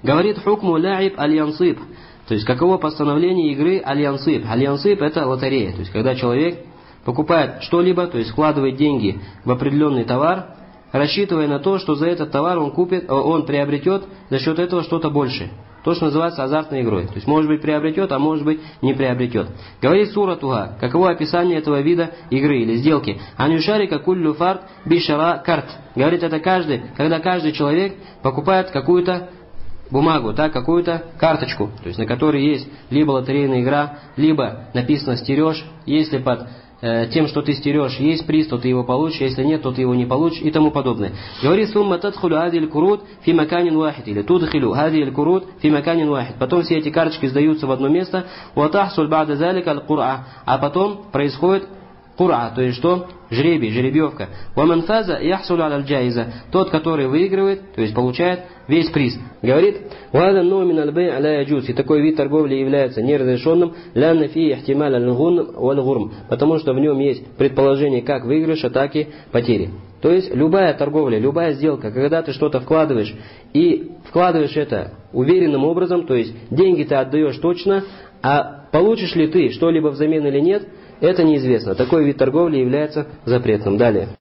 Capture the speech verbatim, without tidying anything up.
Говорит хукму ляиб аль-янсиб. То есть, каково постановление игры аль-янсиб. Аль-янсиб это лотерея. То есть, когда человек покупает что-либо, то есть вкладывает деньги в определенный товар, рассчитывая на то, что за этот товар он купит, он приобретет за счет этого что-то большее. То, что называется азартной игрой. То есть, может быть, приобретет, а может быть, не приобретет. Говорит сура Туга. Каково описание этого вида игры или сделки? Анюшарика куллю фарт бишара карт. Говорит, это каждый, когда каждый человек покупает какую-то бумагу, так, какую-то карточку, то есть на которой есть либо лотерейная игра, либо написано «стерешь», если под э, тем, что ты стерешь, есть приз, то ты его получишь, если нет, то ты его не получишь и тому подобное. Говорит «сумма тадхулю хадиль курут фи маканин вахид» или «тудхилю хадиль курут фи маканин вахид». Потом все эти карточки сдаются в одно место, «ватахсуль ба'да залика аль-кур'а», а потом происходит кура, то есть что? Жребий, жеребьевка. «Ваман фаза яхсулю аль-джаиза», тот, который выигрывает, то есть получает весь приз. Говорит, «Вада номин аль-бэй аля яджуз», и такой вид торговли является неразрешенным, «лянна фи ихтималь аль-гун валь-гурм», потому что в нем есть предположение как выигрыша, так и потери. То есть любая торговля, любая сделка, когда ты что-то вкладываешь и вкладываешь это уверенным образом, то есть деньги ты отдаешь точно, а получишь ли ты что-либо взамен или нет, это неизвестно. Такой вид торговли является запретным. Далее.